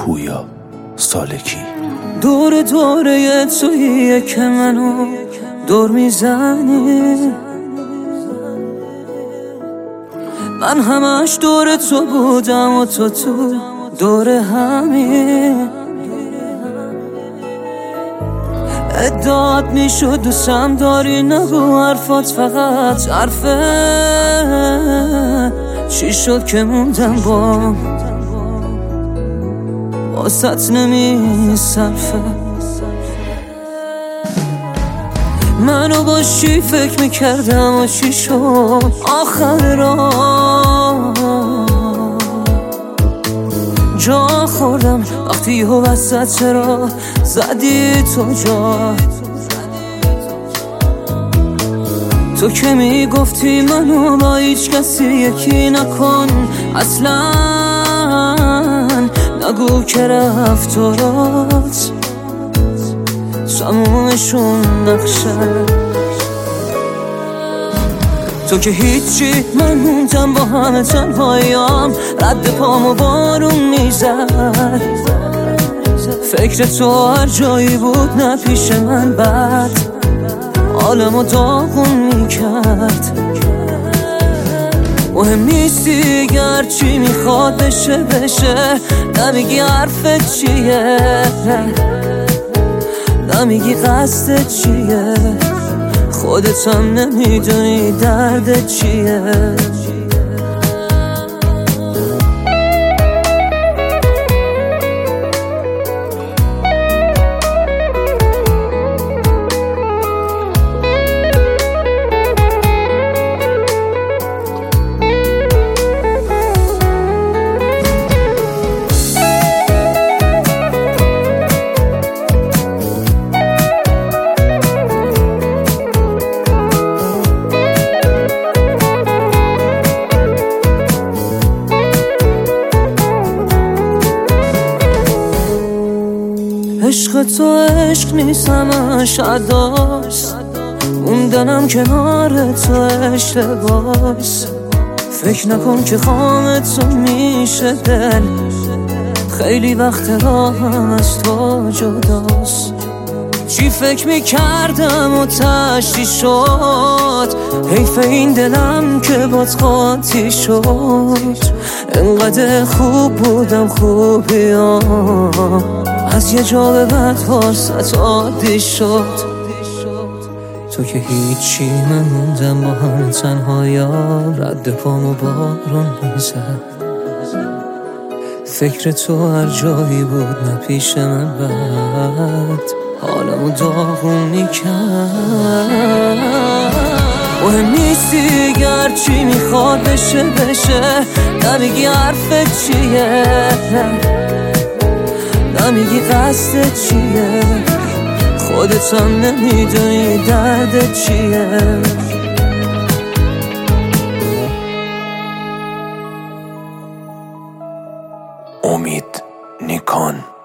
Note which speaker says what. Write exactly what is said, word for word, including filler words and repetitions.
Speaker 1: پویا سالکی.
Speaker 2: دور دوره توییه که منو دور میزنی، من همش دور تو بودم و تو تو دور همین. ادعات میشد دوستم داری، نگو حرفات فقط حرفه. چی شد که موندم با واسط نمی صرفه. منو با چی فکر میکردم و چی شد آخر راه. جا خوردم وقتی و وسط چرا زدی تو جا. تو که میگفتی منو با هیچ کسی یکی نکن اصلا، نگو که رفتارات تمومشون نقشه. تو که هیچی، من موندم با همه تنهاییام، رد پامو بارون میزد. فکر تو هر جایی بود نه پیش من بد حالمو داغون میکرد. مهم نیستی گرچی میخواد بشه بشه، نمیگی حرفت چیه، نمیگی قصدت چیه، خودت هم نمیدونی دردت چیه. عشق تو عشق نیست همش عداست، موندنم کنار تو اشتباس. فکر نکن که خام تو میشه دل، خیلی وقت راهم از تو جداست. چی فکر میکردم و تشتی شد، حیف این دلم که بات قاطی شد. انقدر خوب بودم خوبیام، از یه جا به بعد واسط عادی شد. تو که هیچی، من موندم با هم تنهایا، رد پامو بارون میزد. فکر تو هر جایی بود نه پیش من بد حالمو داغون میکرد. مهم نیستی گرچی میخواد بشه بشه، نمیگی حرفت چیه، نمیگی قصدت چیه، خودت هم نمیدونی دردت چیه.
Speaker 1: امید نیکان.